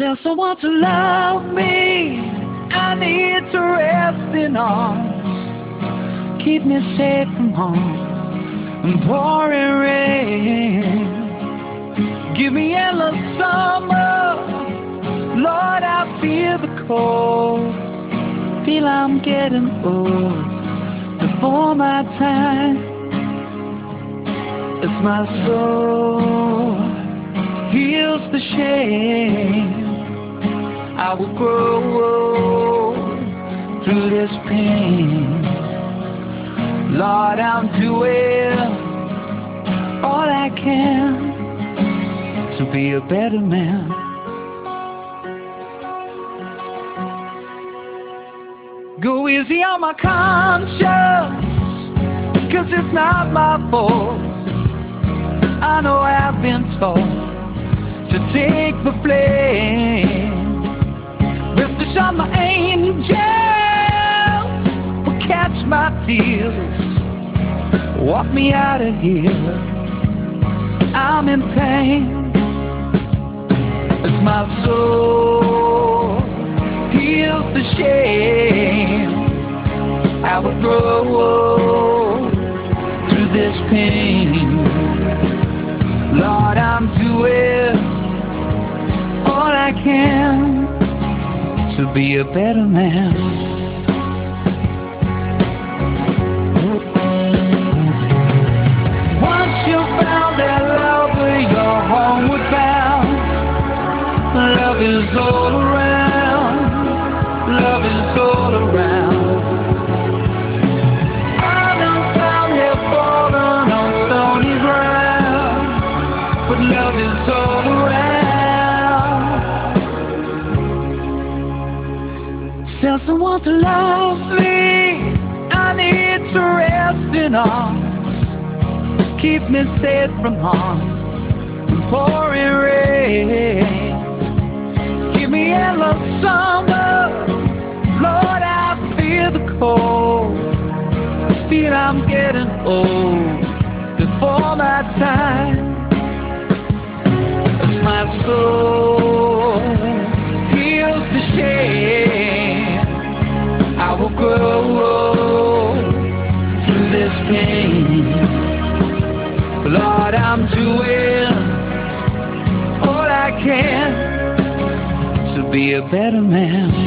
Tell someone to love me. I need to rest in arms. Keep me safe from harm and pouring rain. Give me endless summer. Lord, I feel the cold. Feel I'm getting old before my time. As my soul heals the shame, I will grow through this pain. Lord, I'm doing all I can to be a better man. Go easy on my conscience, 'cause it's not my fault. I know I've been told to take the blame. Rest assured my angels will catch my tears, walk me out of here. I'm in pain as my soul heals the shame. I will grow through this pain. Lord, I'm doing all I can to be a better man. Once you found that love where your homeward bound, love is all around, love is all around. I done found it fallen on stony ground, but love is all around. Tell someone to love me. I need to rest in arms. Keep me safe from harm and pouring rain. Give me endless summer. Lord, I feel the cold. Feel I'm getting old before my time. As my soul heals the shame, I will grow through this pain. Lord, I'm doing all I can to be a better man.